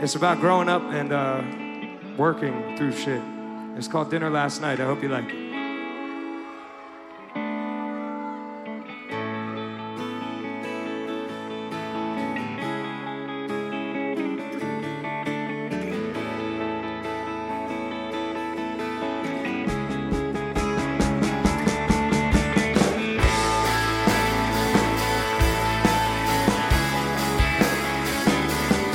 It's about growing up and working through shit. It's called Dinner Last Night. I hope you like it.